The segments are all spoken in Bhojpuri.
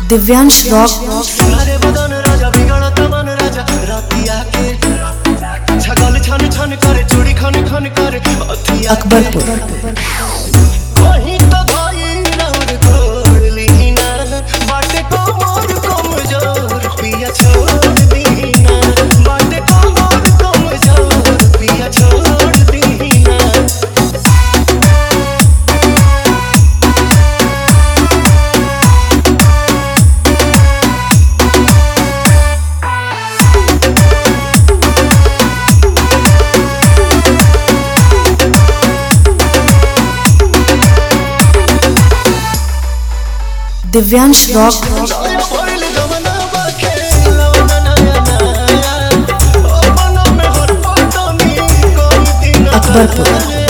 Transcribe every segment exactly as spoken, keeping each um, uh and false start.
दिव्यांश रॉक अकबरपुर। दिव्यांश रॉक अकबरपुर।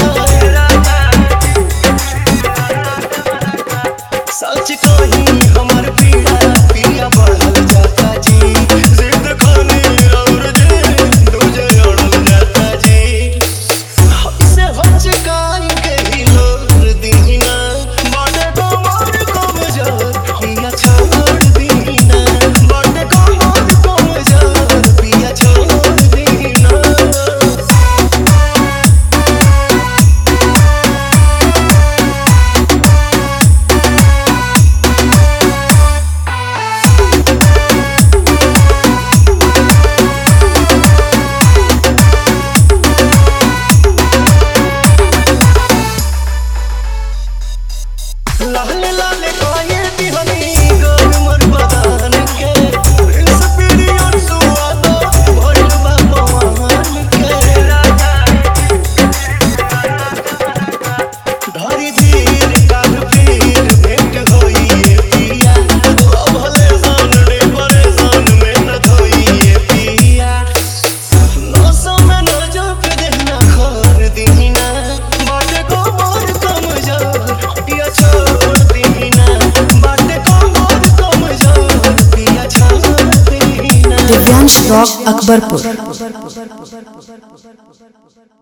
सच कहीं हमार पीड़ा पिया बढ़ल जाता जी, जिद खाने और जे दूजे अड़ल जाता जी। हमसे हचकाई के ही लोर दीना बाटे कमर कमजोर पिया छोड़ दीना, बाटे कमर कमजोर पिया छोड़ दीना। लाले लाले काये दिहनी गोर मोर बदन के, इस पीड़ियों सुआदो भइल बा पवन के। धरी धीर काल पीर भेंट होई पिया, भले सन रे परेशान में न धोई पिया। नौसों में न जप देना खोर दीना, बाटे को मोर कमजोर पिया छोड़ दिव्यांश रॉक अकबरपुर।